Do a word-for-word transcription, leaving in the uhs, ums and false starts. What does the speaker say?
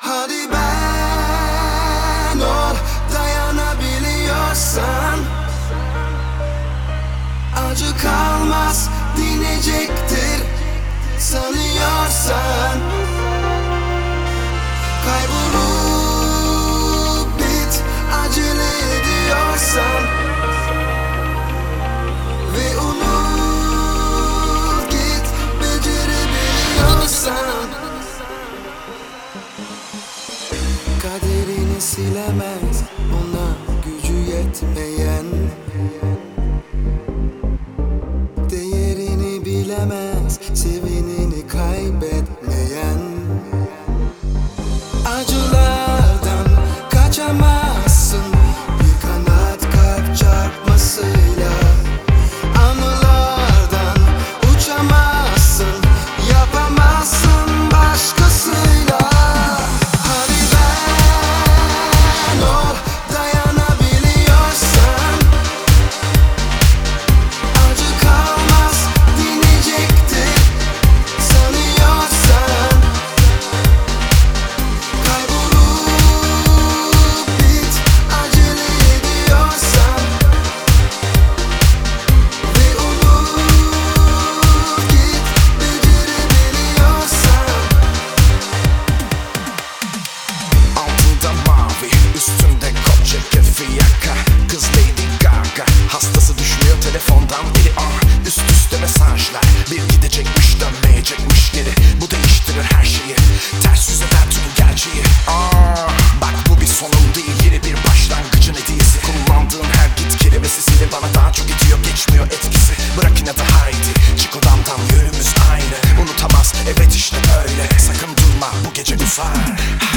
Hadi ben ol, dayanabiliyorsan. Acı kalmaz, dinecektir sanıyorsan. Kaybolup bit, acele ediyorsan. Ve unut git, becerebiliyorsan. Kaderini silemez, ona gücü yetmeyen. Değerini bilemez, sevenini kaybetmeyen. Acılardan kaçamazsın, bir kanat kalp çarpmasıyla. Anılardan uçamazsın, yapamazsın başkasıyla. Hadi ben ol, dayanabiliyorsan. Acı kalmaz, dinecektir sanıyorsan. Kaybolup bit, acele ediyorsan. Ve unut git, becerebiliyorsan. Altında mavi, üstünde kot ceket fiyaka. Kız Lady Gaga, hastası düşmüyor telefondan biri. ah Üst üste mesajlar, bir gidecekmiş dönmeyecekmiş geri. Bu değiştirir her şeyi, ters yüz eder tüm gerçeği. ah Bak bu bir sonun değil, yeni bir başlangıcın hediyesi. Kullandığın her git kelimesi seni bana daha çok itiyor, geçmiyor etkisi. Bırak inatı haydi, çık odamdan, yönümüz aynı. Unutamaz, evet işte böyle. Sakın durma, bu gece uzar.